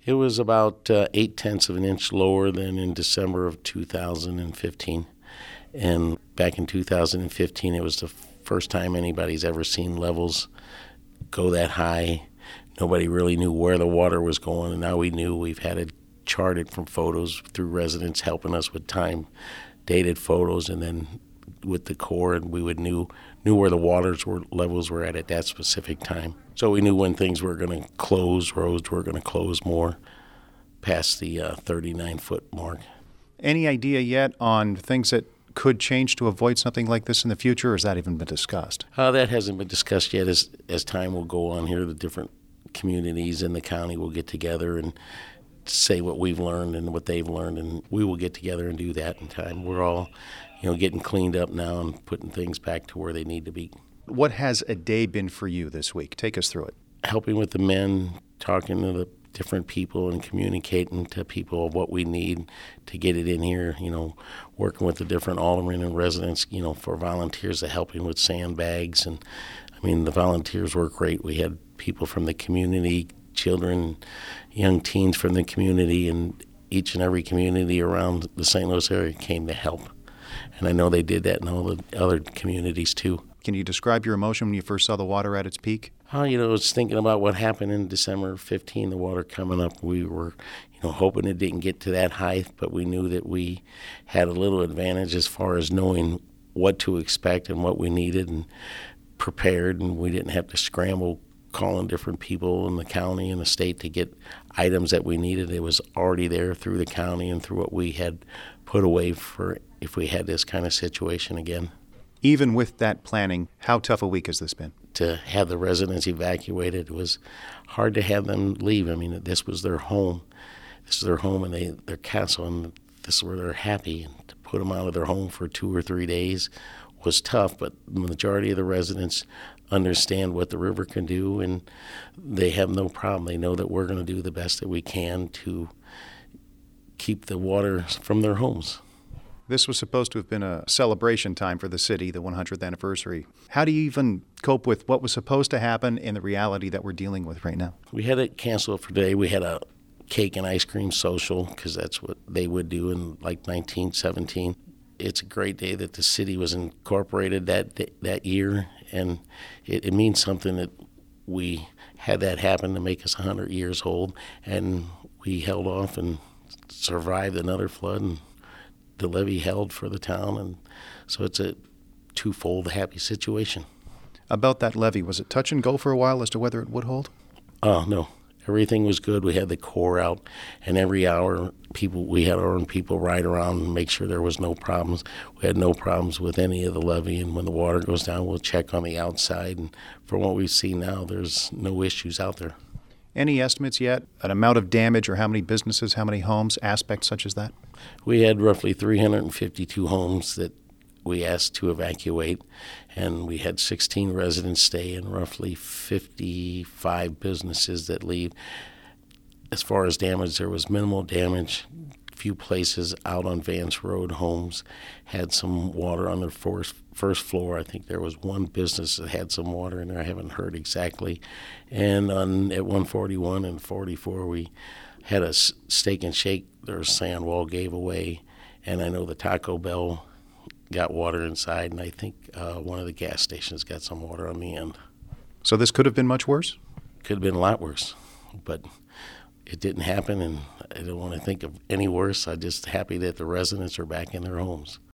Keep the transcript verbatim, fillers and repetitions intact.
It was about uh, eight tenths of an inch lower than in December of two thousand fifteen. And back in two thousand fifteen, it was the first time anybody's ever seen levels go that high. Nobody really knew where the water was going, and now we knew. We've had it charted from photos through residents helping us with time-dated photos, and then with the Corps, and we would knew knew where the waters were levels were at at that specific time. So we knew when things were going to close, roads were going to close more past the uh, thirty-nine foot mark. Any idea yet on things that could change to avoid something like this in the future, or has that even been discussed? Uh, that hasn't been discussed yet. As as time will go on here, the different communities in the county will get together and say what we've learned and what they've learned, and we will get together and do that in time. We're all, you know, getting cleaned up now and putting things back to where they need to be. What has a day been for you this week? Take us through it. Helping with the men, talking to the different people and communicating to people what we need to get it in here, you know, working with the different aldermen and residents, you know, for volunteers to helping with sandbags. And I mean, the volunteers were great. We had people from the community, children, young teens from the community, and each and every community around the Saint Louis area came to help. And I know they did that in all the other communities too. Can you describe your emotion when you first saw the water at its peak? Oh, you know, I was thinking about what happened in December fifteenth, the water coming up. We were, you know, hoping it didn't get to that height, but we knew that we had a little advantage as far as knowing what to expect and what we needed and prepared, and we didn't have to scramble calling different people in the county and the state to get items that we needed. It was already there through the county and through what we had put away for if we had this kind of situation again. Even with that planning, how tough a week has this been? To have the residents evacuated, it was hard to have them leave. I mean, this was their home. This is their home and they, their castle, and this is where they're happy. And to put them out of their home for two or three days was tough, but the majority of the residents understand what the river can do, and they have no problem. They know that we're going to do the best that we can to keep the water from their homes. This was supposed to have been a celebration time for the city, the one hundredth anniversary. How do you even cope with what was supposed to happen and the reality that we're dealing with right now? We had it canceled for today. We had a cake and ice cream social because that's what they would do in like nineteen seventeen. It's a great day that the city was incorporated that that year, and it, it means something that we had that happen to make us one hundred years old, and we held off and survived another flood, and the levee held for the town, and so it's a twofold happy situation. About that levee, was it touch and go for a while as to whether it would hold? Oh, no. Everything was good. We had the Corps out, and every hour people we had our own people ride around and make sure there was no problems. We had no problems with any of the levee, and when the water goes down, we'll check on the outside. And from what we see now, there's no issues out there. Any estimates yet? An amount of damage or how many businesses, how many homes, aspects such as that? We had roughly three hundred fifty-two homes that we asked to evacuate, and we had sixteen residents stay and roughly fifty-five businesses that leave. As far as damage, there was minimal damage. A few places out on Vance Road, homes had some water on their first, first floor. I think there was one business that had some water in there. I haven't heard exactly. And on at one forty-one and forty-four, we had a steak and shake. Their sand wall gave away, and I know the Taco Bell got water inside, and I think uh, one of the gas stations got some water on the end. So this could have been much worse? Could have been a lot worse, but it didn't happen, and I don't want to think of any worse. I'm just happy that the residents are back in their homes.